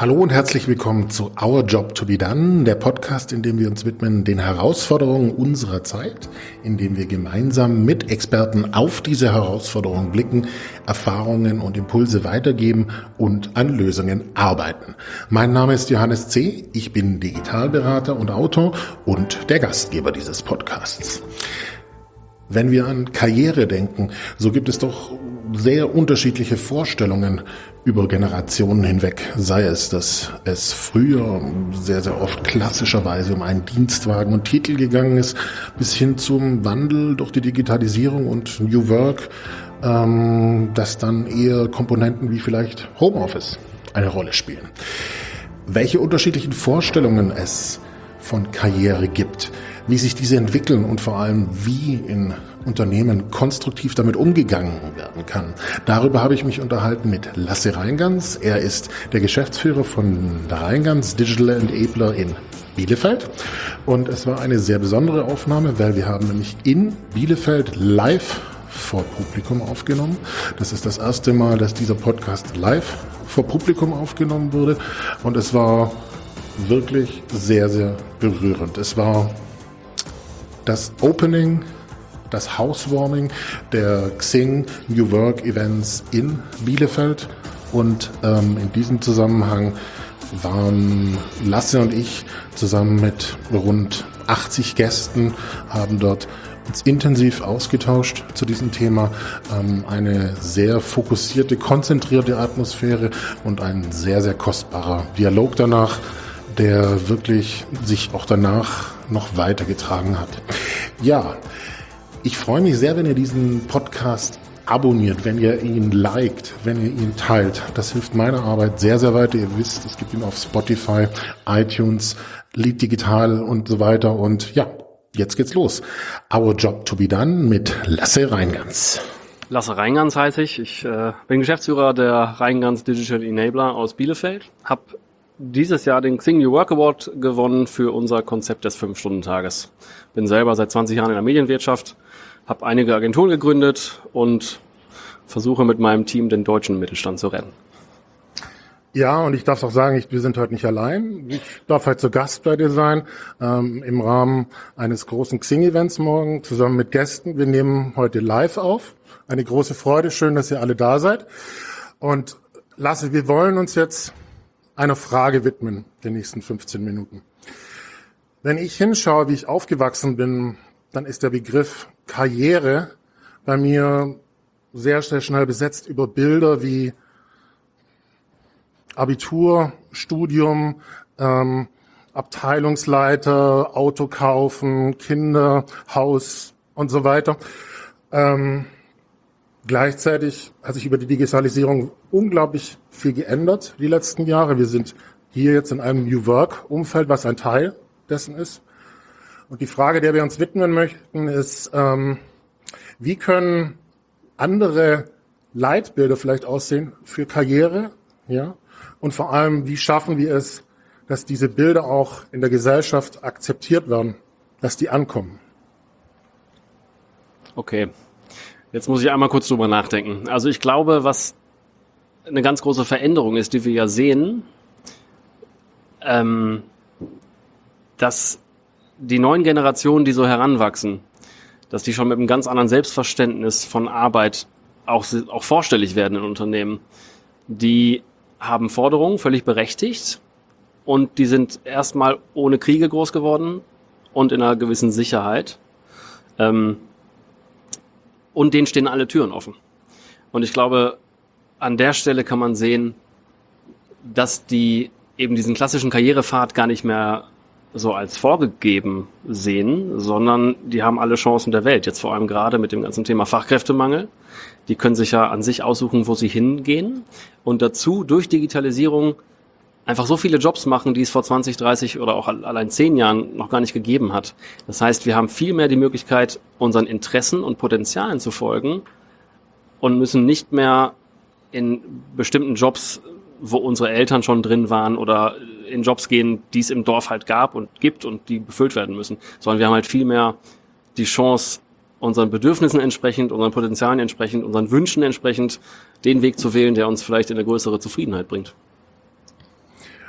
Hallo und herzlich willkommen zu Our Job to be Done, der Podcast, in dem wir uns widmen den Herausforderungen unserer Zeit, in dem wir gemeinsam mit Experten auf diese Herausforderungen blicken, Erfahrungen und Impulse weitergeben und an Lösungen arbeiten. Mein Name ist Johannes C., ich bin Digitalberater und Autor und der Gastgeber dieses Podcasts. Wenn wir an Karriere denken, so gibt es doch sehr unterschiedliche Vorstellungen über Generationen hinweg, sei es, dass es früher sehr, sehr oft klassischerweise um einen Dienstwagen und Titel gegangen ist, bis hin zum Wandel durch die Digitalisierung und New Work, dass dann eher Komponenten wie vielleicht Homeoffice eine Rolle spielen. Welche unterschiedlichen Vorstellungen es von Karriere gibt, wie sich diese entwickeln und vor allem wie in Unternehmen konstruktiv damit umgegangen werden kann. Darüber habe ich mich unterhalten mit Lasse Reingans. Er ist der Geschäftsführer von Reingans Digital Enabler in Bielefeld. Und es war eine sehr besondere Aufnahme, weil wir haben nämlich in Bielefeld live vor Publikum aufgenommen. Das ist das erste Mal, dass dieser Podcast live vor Publikum aufgenommen wurde. Und es war wirklich sehr, sehr berührend. Es war das Opening, das Housewarming der Xing New Work Events in Bielefeld. Und in diesem Zusammenhang waren Lasse und ich zusammen mit rund 80 Gästen, haben dort uns intensiv ausgetauscht zu diesem Thema. Eine sehr fokussierte, konzentrierte Atmosphäre und ein sehr, sehr kostbarer Dialog danach, der wirklich sich auch danach noch weitergetragen hat. Ja, ich freue mich sehr, wenn ihr diesen Podcast abonniert, wenn ihr ihn liked, wenn ihr ihn teilt. Das hilft meiner Arbeit sehr, sehr weiter. Ihr wisst, es gibt ihn auf Spotify, iTunes, Lead Digital und so weiter. Und ja, jetzt geht's los. Our Job to be Done mit Lasse Reingans. Lasse Reingans heiße ich. Ich bin Geschäftsführer der Reingans Digital Enabler aus Bielefeld. Habe dieses Jahr den Xing New Work Award gewonnen für unser Konzept des 5-Stunden-Tages. Bin selber seit 20 Jahren in der Medienwirtschaft, habe einige Agenturen gegründet und versuche mit meinem Team den deutschen Mittelstand zu retten. Ja, und ich darf auch sagen, wir sind heute nicht allein. Ich darf heute zu Gast bei dir sein, im Rahmen eines großen Xing-Events morgen, zusammen mit Gästen. Wir nehmen heute live auf. Eine große Freude, schön, dass ihr alle da seid. Und Lasse, wir wollen uns jetzt einer Frage widmen, den nächsten 15 Minuten. Wenn ich hinschaue, wie ich aufgewachsen bin, dann ist der Begriff Karriere bei mir sehr, sehr schnell besetzt über Bilder wie Abitur, Studium, Abteilungsleiter, Auto kaufen, Kinder, Haus und so weiter. Gleichzeitig hat sich über die Digitalisierung unglaublich viel geändert die letzten Jahre. Wir sind hier jetzt in einem New Work-Umfeld, was ein Teil dessen ist. Und die Frage, der wir uns widmen möchten, ist, wie können andere Leitbilder vielleicht aussehen für Karriere? Ja? Und vor allem, wie schaffen wir es, dass diese Bilder auch in der Gesellschaft akzeptiert werden, dass die ankommen? Okay. Jetzt muss ich einmal kurz drüber nachdenken. Also ich glaube, was eine ganz große Veränderung ist, die wir ja sehen, dass die neuen Generationen, die so heranwachsen, dass die schon mit einem ganz anderen Selbstverständnis von Arbeit auch vorstellig werden in Unternehmen. Die haben Forderungen, völlig berechtigt, und die sind erstmal ohne Kriege groß geworden und in einer gewissen Sicherheit. Und denen stehen alle Türen offen. Und ich glaube, an der Stelle kann man sehen, dass die eben diesen klassischen Karrierepfad gar nicht mehr so als vorgegeben sehen, sondern die haben alle Chancen der Welt. Jetzt vor allem gerade mit dem ganzen Thema Fachkräftemangel. Die können sich ja an sich aussuchen, wo sie hingehen. Und dazu durch Digitalisierung einfach so viele Jobs machen, die es vor 20, 30 oder auch allein 10 Jahren noch gar nicht gegeben hat. Das heißt, wir haben viel mehr die Möglichkeit, unseren Interessen und Potenzialen zu folgen und müssen nicht mehr in bestimmten Jobs, wo unsere Eltern schon drin waren, oder in Jobs gehen, die es im Dorf halt gab und gibt und die befüllt werden müssen, sondern wir haben halt viel mehr die Chance, unseren Bedürfnissen entsprechend, unseren Potenzialen entsprechend, unseren Wünschen entsprechend den Weg zu wählen, der uns vielleicht in eine größere Zufriedenheit bringt.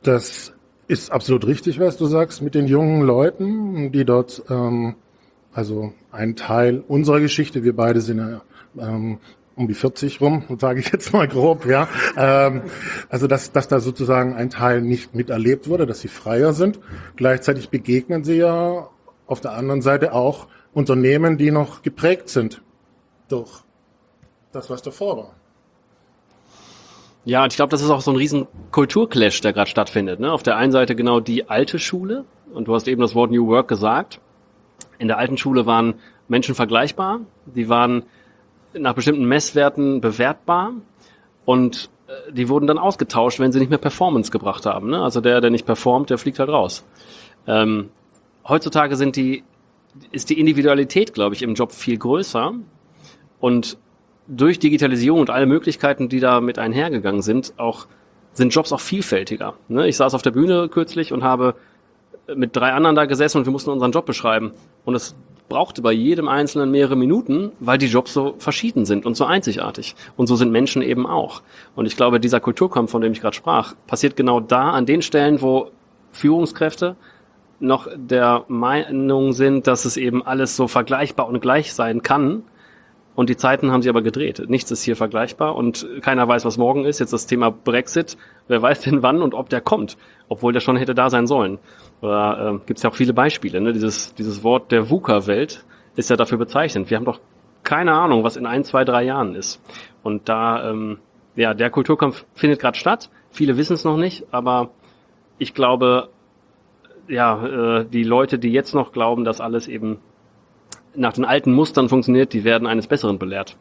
Das ist absolut richtig, was du sagst, mit den jungen Leuten, die dort, also ein Teil unserer Geschichte, wir beide sind ja um die 40 rum, sage ich jetzt mal grob, ja. Also dass da sozusagen ein Teil nicht miterlebt wurde, dass sie freier sind. Gleichzeitig begegnen sie ja auf der anderen Seite auch Unternehmen, die noch geprägt sind durch das, was davor war. Ja, und ich glaube, das ist auch so ein riesen Kulturclash, der gerade stattfindet. Ne? Auf der einen Seite genau die alte Schule, und du hast eben das Wort New Work gesagt. In der alten Schule waren Menschen vergleichbar, die waren nach bestimmten Messwerten bewertbar und die wurden dann ausgetauscht, wenn sie nicht mehr Performance gebracht haben. Ne? Also der nicht performt, der fliegt halt raus. Heutzutage ist die Individualität, glaube ich, im Job viel größer und durch Digitalisierung und alle Möglichkeiten, die da mit einhergegangen sind Jobs auch vielfältiger. Ne? Ich saß auf der Bühne kürzlich und habe mit 3 anderen da gesessen und wir mussten unseren Job beschreiben. Und es brauchte bei jedem Einzelnen mehrere Minuten, weil die Jobs so verschieden sind und so einzigartig. Und so sind Menschen eben auch. Und ich glaube, dieser Kulturkampf, von dem ich gerade sprach, passiert genau da, an den Stellen, wo Führungskräfte noch der Meinung sind, dass es eben alles so vergleichbar und gleich sein kann. Und die Zeiten haben sich aber gedreht. Nichts ist hier vergleichbar und keiner weiß, was morgen ist. Jetzt das Thema Brexit. Wer weiß denn wann und ob der kommt, obwohl der schon hätte da sein sollen. Oder gibt es ja auch viele Beispiele. Ne? Dieses Wort der VUCA-Welt ist ja dafür bezeichnend. Wir haben doch keine Ahnung, was in 1, 2, 3 Jahren ist. Und da, der Kulturkampf findet gerade statt. Viele wissen es noch nicht, aber ich glaube, die Leute, die jetzt noch glauben, dass alles eben nach den alten Mustern funktioniert, die werden eines Besseren belehrt.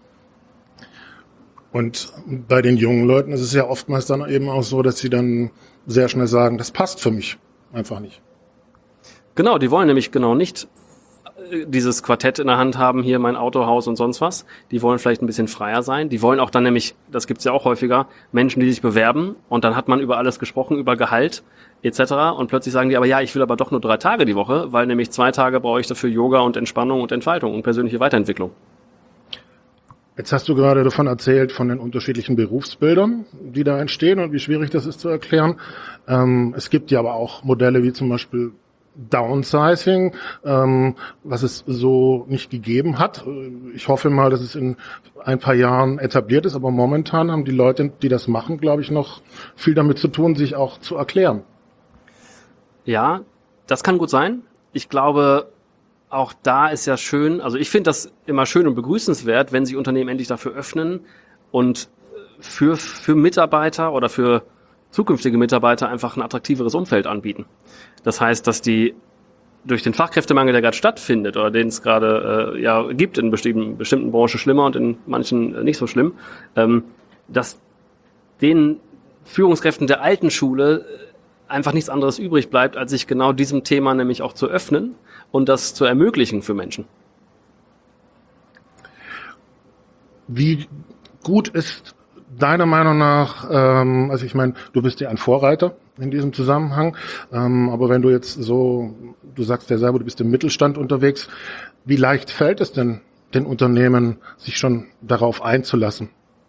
Und bei den jungen Leuten ist es ja oftmals dann eben auch so, dass sie dann sehr schnell sagen, das passt für mich einfach nicht. Genau, die wollen nämlich genau nicht dieses Quartett in der Hand haben, hier mein Auto, Haus und sonst was. Die wollen vielleicht ein bisschen freier sein. Die wollen auch dann nämlich, das gibt's ja auch häufiger, Menschen, die sich bewerben und dann hat man über alles gesprochen, über Gehalt etc. Und plötzlich sagen die, ich will aber doch nur 3 Tage die Woche, weil nämlich 2 Tage brauche ich dafür Yoga und Entspannung und Entfaltung und persönliche Weiterentwicklung. Jetzt hast du gerade davon erzählt, von den unterschiedlichen Berufsbildern, die da entstehen und wie schwierig das ist zu erklären. Es gibt ja aber auch Modelle wie zum Beispiel Downsizing, was es so nicht gegeben hat. Ich hoffe mal, dass es in ein paar Jahren etabliert ist, aber momentan haben die Leute, die das machen, glaube ich, noch viel damit zu tun, sich auch zu erklären. Ja, das kann gut sein. Ich glaube, auch da ist ja schön, also ich finde das immer schön und begrüßenswert, wenn sich Unternehmen endlich dafür öffnen und für Mitarbeiter oder für zukünftige Mitarbeiter einfach ein attraktiveres Umfeld anbieten. Das heißt, dass die durch den Fachkräftemangel, der gerade stattfindet oder den es gerade gibt in bestimmten Branchen schlimmer und in manchen nicht so schlimm, dass den Führungskräften der alten Schule einfach nichts anderes übrig bleibt, als sich genau diesem Thema nämlich auch zu öffnen und das zu ermöglichen für Menschen. Wie gut ist deiner Meinung nach, also ich meine, du bist ja ein Vorreiter in diesem Zusammenhang, aber wenn du jetzt so, du sagst ja selber, du bist im Mittelstand unterwegs, wie leicht fällt es denn den Unternehmen, sich schon darauf einzulassen?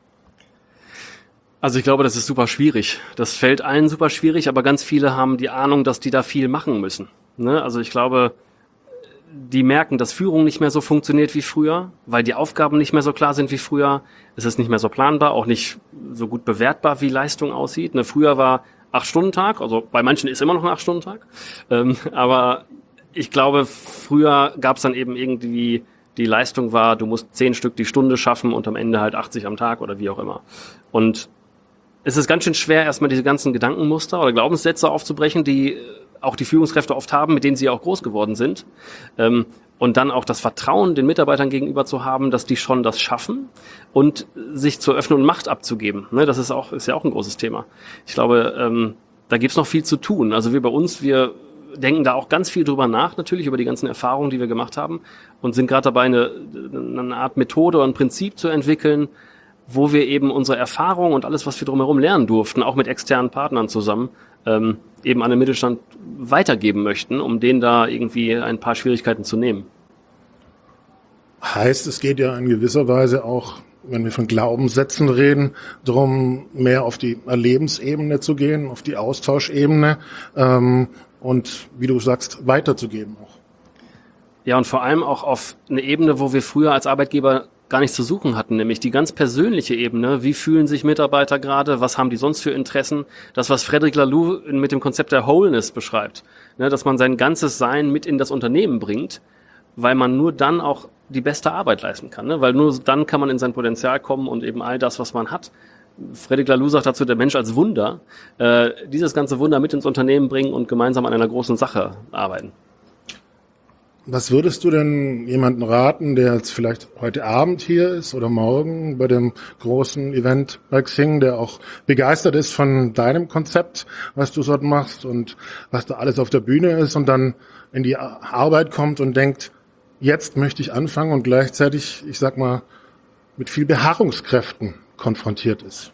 Also ich glaube, das ist super schwierig. Das fällt allen super schwierig, aber ganz viele haben die Ahnung, dass die da viel machen müssen. Ne? Also ich glaube, die merken, dass Führung nicht mehr so funktioniert wie früher, weil die Aufgaben nicht mehr so klar sind wie früher. Es ist nicht mehr so planbar, auch nicht so gut bewertbar, wie Leistung aussieht. Ne? Früher war 8-Stunden-Tag, also bei manchen ist immer noch ein 8-Stunden-Tag. Aber ich glaube, früher gab es dann eben irgendwie, die Leistung war, du musst 10 Stück die Stunde schaffen und am Ende halt 80 am Tag oder wie auch immer. Und es ist ganz schön schwer, erstmal diese ganzen Gedankenmuster oder Glaubenssätze aufzubrechen, die auch die Führungskräfte oft haben, mit denen sie auch groß geworden sind. Und dann auch das Vertrauen den Mitarbeitern gegenüber zu haben, dass die schon das schaffen und sich zu öffnen und Macht abzugeben. Ne, das ist ja auch ein großes Thema. Ich glaube, da gibt's noch viel zu tun. Also wir bei uns, wir denken da auch ganz viel drüber nach, natürlich über die ganzen Erfahrungen, die wir gemacht haben und sind gerade dabei, eine Art Methode oder ein Prinzip zu entwickeln, wo wir eben unsere Erfahrungen und alles, was wir drumherum lernen durften, auch mit externen Partnern zusammen, eben an den Mittelstand weitergeben möchten, um denen da irgendwie ein paar Schwierigkeiten zu nehmen. Heißt, es geht ja in gewisser Weise auch wenn wir von Glaubenssätzen reden, darum, mehr auf die Erlebensebene zu gehen, auf die Austauschebene und, wie du sagst, weiterzugeben auch. Ja, und vor allem auch auf eine Ebene, wo wir früher als Arbeitgeber gar nichts zu suchen hatten, nämlich die ganz persönliche Ebene. Wie fühlen sich Mitarbeiter gerade? Was haben die sonst für Interessen? Das, was Frederic Laloux mit dem Konzept der Wholeness beschreibt, ne, dass man sein ganzes Sein mit in das Unternehmen bringt, weil man nur dann auch die beste Arbeit leisten kann, ne? Weil nur dann kann man in sein Potenzial kommen und eben all das, was man hat. Frederic Laloux sagt dazu, der Mensch als Wunder, dieses ganze Wunder mit ins Unternehmen bringen und gemeinsam an einer großen Sache arbeiten. Was würdest du denn jemandem raten, der jetzt vielleicht heute Abend hier ist oder morgen bei dem großen Event bei Xing, der auch begeistert ist von deinem Konzept, was du dort machst und was da alles auf der Bühne ist und dann in die Arbeit kommt und denkt, jetzt möchte ich anfangen und gleichzeitig, ich sag mal, mit viel Beharrungskräften konfrontiert ist?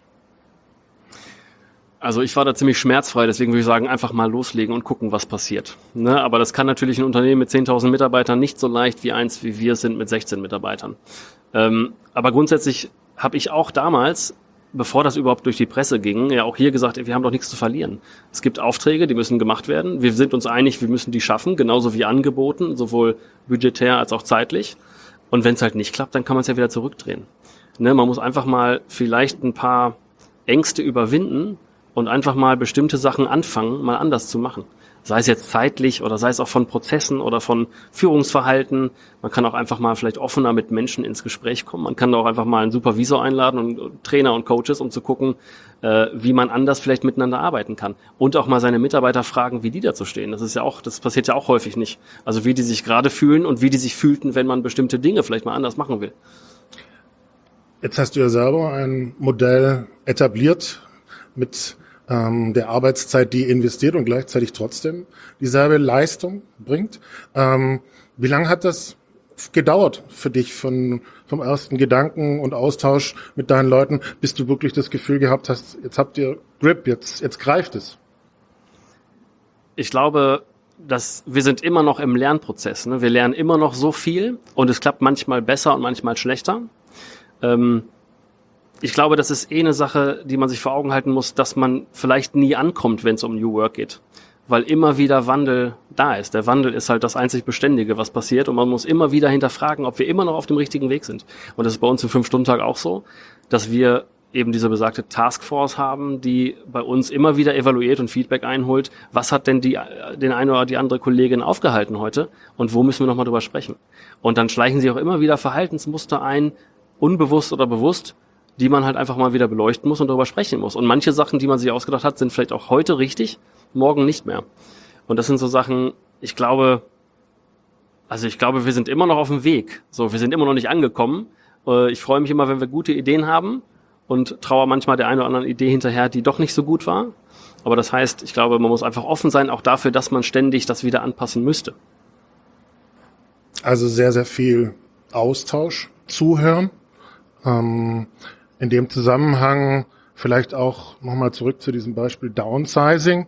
Also ich war da ziemlich schmerzfrei, deswegen würde ich sagen, einfach mal loslegen und gucken, was passiert. Ne? Aber das kann natürlich ein Unternehmen mit 10.000 Mitarbeitern nicht so leicht wie eins, wie wir es sind mit 16 Mitarbeitern. Aber grundsätzlich habe ich auch damals, bevor das überhaupt durch die Presse ging, ja auch hier gesagt, wir haben doch nichts zu verlieren. Es gibt Aufträge, die müssen gemacht werden. Wir sind uns einig, wir müssen die schaffen, genauso wie angeboten, sowohl budgetär als auch zeitlich. Und wenn es halt nicht klappt, dann kann man es ja wieder zurückdrehen. Ne? Man muss einfach mal vielleicht ein paar Ängste überwinden und einfach mal bestimmte Sachen anfangen, mal anders zu machen. Sei es jetzt zeitlich oder sei es auch von Prozessen oder von Führungsverhalten. Man kann auch einfach mal vielleicht offener mit Menschen ins Gespräch kommen. Man kann auch einfach mal einen Supervisor einladen und Trainer und Coaches, um zu gucken, wie man anders vielleicht miteinander arbeiten kann. Und auch mal seine Mitarbeiter fragen, wie die dazu stehen. Das passiert ja auch häufig nicht. Also wie die sich gerade fühlen und wie die sich fühlten, wenn man bestimmte Dinge vielleicht mal anders machen will. Jetzt hast du ja selber ein Modell etabliert mit der Arbeitszeit, die investiert und gleichzeitig trotzdem dieselbe Leistung bringt. Wie lange hat das gedauert für dich vom ersten Gedanken und Austausch mit deinen Leuten, bis du wirklich das Gefühl gehabt hast, jetzt habt ihr Grip, jetzt greift es? Ich glaube, dass wir sind immer noch im Lernprozess. Ne? Wir lernen immer noch so viel und es klappt manchmal besser und manchmal schlechter. Ich glaube, das ist eine Sache, die man sich vor Augen halten muss, dass man vielleicht nie ankommt, wenn es um New Work geht. Weil immer wieder Wandel da ist. Der Wandel ist halt das einzig Beständige, was passiert. Und man muss immer wieder hinterfragen, ob wir immer noch auf dem richtigen Weg sind. Und das ist bei uns im 5-Stunden-Tag auch so, dass wir eben diese besagte Taskforce haben, die bei uns immer wieder evaluiert und Feedback einholt. Was hat denn den eine oder die andere Kollegin aufgehalten heute? Und wo müssen wir nochmal drüber sprechen? Und dann schleichen sich auch immer wieder Verhaltensmuster ein, unbewusst oder bewusst, die man halt einfach mal wieder beleuchten muss und darüber sprechen muss. Und manche Sachen, die man sich ausgedacht hat, sind vielleicht auch heute richtig, morgen nicht mehr. Und das sind so Sachen, ich glaube, wir sind immer noch auf dem Weg. So, wir sind immer noch nicht angekommen. Ich freue mich immer, wenn wir gute Ideen haben und traue manchmal der einen oder anderen Idee hinterher, die doch nicht so gut war. Aber das heißt, ich glaube, man muss einfach offen sein, auch dafür, dass man ständig das wieder anpassen müsste. Also sehr, sehr viel Austausch, Zuhören. In dem Zusammenhang vielleicht auch nochmal zurück zu diesem Beispiel Downsizing.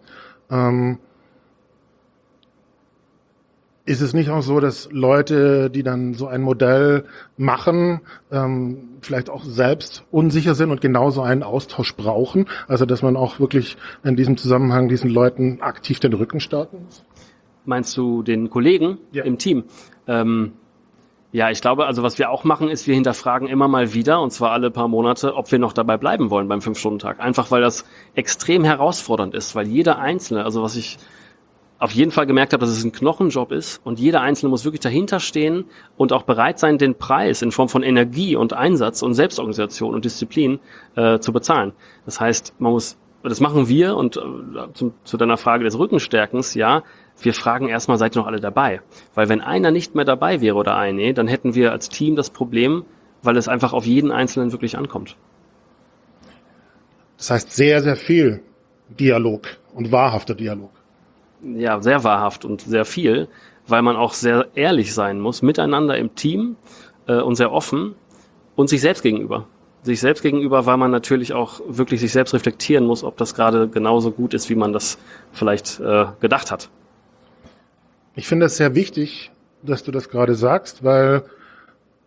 Ist es nicht auch so, dass Leute, die dann so ein Modell machen, vielleicht auch selbst unsicher sind und genauso einen Austausch brauchen? Also dass man auch wirklich in diesem Zusammenhang diesen Leuten aktiv den Rücken stärken muss? Meinst du den Kollegen im Team? Ja, ich glaube, also was wir auch machen, ist, wir hinterfragen immer mal wieder, und zwar alle paar Monate, ob wir noch dabei bleiben wollen beim 5-Stunden-Tag. Einfach, weil das extrem herausfordernd ist, weil jeder Einzelne, also was ich auf jeden Fall gemerkt habe, dass es ein Knochenjob ist und jeder Einzelne muss wirklich dahinter stehen und auch bereit sein, den Preis in Form von Energie und Einsatz und Selbstorganisation und Disziplin zu bezahlen. Das heißt, das machen wir und zu deiner Frage des Rückenstärkens, ja, wir fragen erstmal, seid ihr noch alle dabei? Weil wenn einer nicht mehr dabei wäre oder eine, dann hätten wir als Team das Problem, weil es einfach auf jeden Einzelnen wirklich ankommt. Das heißt sehr, sehr viel Dialog und wahrhafter Dialog. Ja, sehr wahrhaft und sehr viel, weil man auch sehr ehrlich sein muss, miteinander im Team und sehr offen und sich selbst gegenüber. Sich selbst gegenüber, weil man natürlich auch wirklich sich selbst reflektieren muss, ob das gerade genauso gut ist, wie man das vielleicht gedacht hat. Ich finde es sehr wichtig, dass du das gerade sagst, weil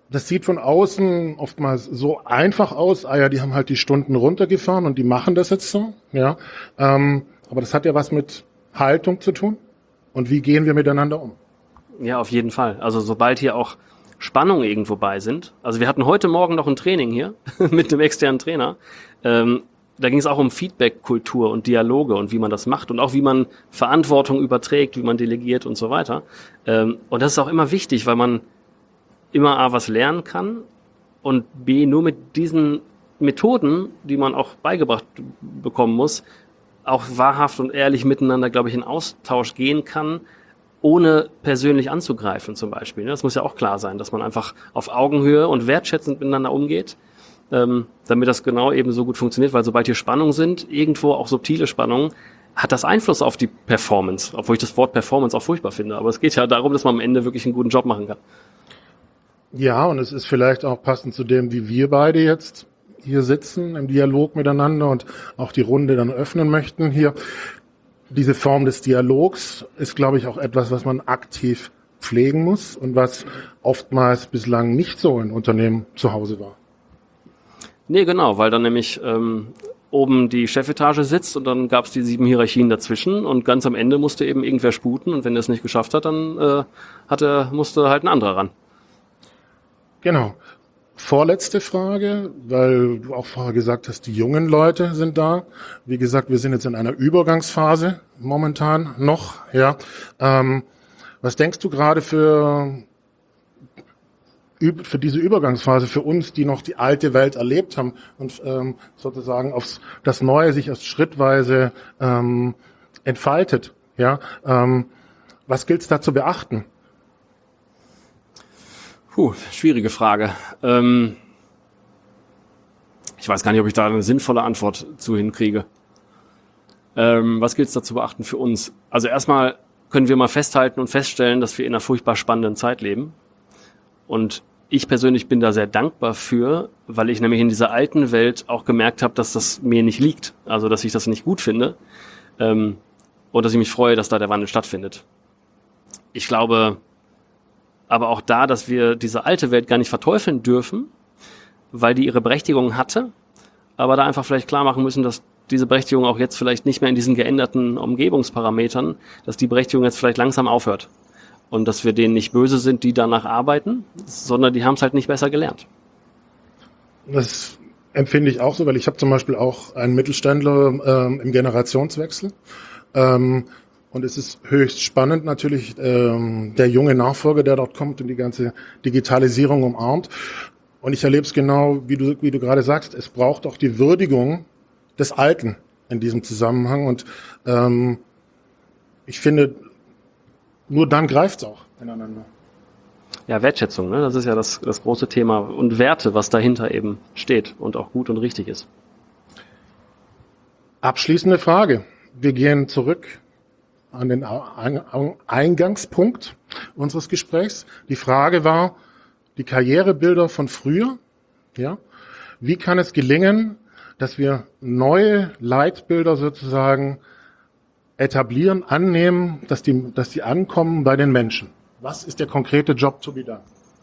Das sieht von außen oftmals so einfach aus. Ah ja, die haben halt die Stunden runtergefahren und die machen das jetzt so. Ja, aber das hat ja was mit Haltung zu tun. Und wie gehen wir miteinander um? Ja, auf jeden Fall. Also sobald hier auch Spannungen irgendwo bei sind. Also wir hatten heute Morgen noch ein Training hier mit einem externen Trainer. Da ging es auch um Feedback-Kultur und Dialoge und wie man das macht und auch wie man Verantwortung überträgt, wie man delegiert und so weiter. Und das ist auch immer wichtig, weil man immer A, was lernen kann und B, nur mit diesen Methoden, die man auch beigebracht bekommen muss, auch wahrhaft und ehrlich miteinander, glaube ich, in Austausch gehen kann, ohne persönlich anzugreifen zum Beispiel. Das muss ja auch klar sein, dass man einfach auf Augenhöhe und wertschätzend miteinander umgeht, damit das genau eben so gut funktioniert, weil sobald hier Spannungen sind, irgendwo auch subtile Spannungen, hat das Einfluss auf die Performance, obwohl ich das Wort Performance auch furchtbar finde. Aber es geht ja darum, dass man am Ende wirklich einen guten Job machen kann. Ja, und es ist vielleicht auch passend zu dem, wie wir beide jetzt hier sitzen, im Dialog miteinander und auch die Runde dann öffnen möchten hier. Diese Form des Dialogs ist, glaube ich, auch etwas, was man aktiv pflegen muss und was oftmals bislang nicht so in Unternehmen zu Hause war. Nee, genau, weil dann nämlich oben die Chefetage sitzt und dann gab es die 7 Hierarchien dazwischen und ganz am Ende musste eben irgendwer sputen und wenn er es nicht geschafft hat, dann musste halt ein anderer ran. Genau. Vorletzte Frage, weil du auch vorher gesagt hast, die jungen Leute sind da. Wie gesagt, wir sind jetzt in einer Übergangsphase momentan noch. Ja, was denkst du gerade für diese Übergangsphase für uns, die noch die alte Welt erlebt haben und sozusagen auf das Neue sich erst schrittweise entfaltet? Ja, was gilt es da zu beachten? Schwierige Frage. Ich weiß gar nicht, ob ich da eine sinnvolle Antwort zu hinkriege. Was gilt es da zu beachten für uns? Also erstmal können wir mal festhalten und feststellen, dass wir in einer furchtbar spannenden Zeit leben. Und ich persönlich bin da sehr dankbar für, weil ich nämlich in dieser alten Welt auch gemerkt habe, dass das mir nicht liegt. Also dass ich das nicht gut finde. Und dass ich mich freue, dass da der Wandel stattfindet. Ich glaube aber auch da, dass wir diese alte Welt gar nicht verteufeln dürfen, weil die ihre Berechtigung hatte, aber da einfach vielleicht klar machen müssen, dass diese Berechtigung auch jetzt vielleicht nicht mehr in diesen geänderten Umgebungsparametern, dass die Berechtigung jetzt vielleicht langsam aufhört und dass wir denen nicht böse sind, die danach arbeiten, sondern die haben es halt nicht besser gelernt. Das empfinde ich auch so, weil ich habe zum Beispiel auch einen Mittelständler im Generationswechsel. Und es ist höchst spannend natürlich, der junge Nachfolger, der dort kommt und die ganze Digitalisierung umarmt. Und ich erlebe es genau, wie du gerade sagst, es braucht auch die Würdigung des Alten in diesem Zusammenhang. Und ich finde, nur dann greift es auch ineinander. Ja, Wertschätzung, ne? Das ist ja das große Thema. Und Werte, was dahinter eben steht und auch gut und richtig ist. Abschließende Frage. Wir gehen zurück an den Eingangspunkt unseres Gesprächs. Die Frage war, die Karrierebilder von früher, ja, wie kann es gelingen, dass wir neue Leitbilder sozusagen etablieren, annehmen, dass die ankommen bei den Menschen? Was ist der konkrete Job to be done?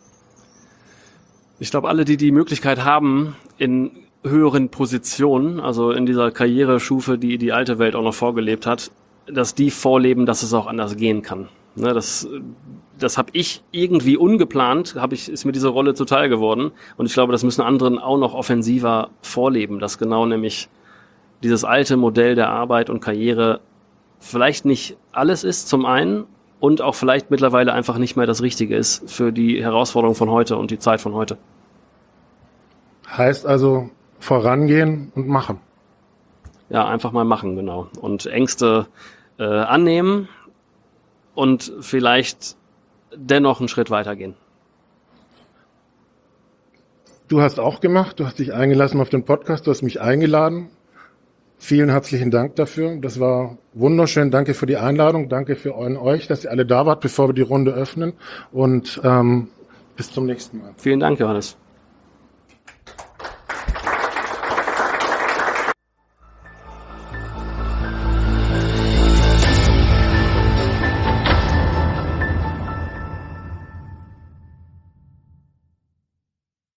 Ich glaube, alle, die die Möglichkeit haben, in höheren Positionen, also in dieser Karrierestufe, die die alte Welt auch noch vorgelebt hat, dass die vorleben, dass es auch anders gehen kann. Ne, das habe ich irgendwie ungeplant, ist mir diese Rolle zuteil geworden. Und ich glaube, das müssen anderen auch noch offensiver vorleben, dass genau nämlich dieses alte Modell der Arbeit und Karriere vielleicht nicht alles ist zum einen und auch vielleicht mittlerweile einfach nicht mehr das Richtige ist für die Herausforderungen von heute und die Zeit von heute. Heißt also vorangehen und machen. Ja, einfach mal machen, genau. Und Ängste annehmen und vielleicht dennoch einen Schritt weitergehen. Du hast auch gemacht, du hast dich eingelassen auf den Podcast, du hast mich eingeladen. Vielen herzlichen Dank dafür. Das war wunderschön. Danke für die Einladung. Danke für euch, dass ihr alle da wart, bevor wir die Runde öffnen. Und bis zum nächsten Mal. Vielen Dank, Johannes.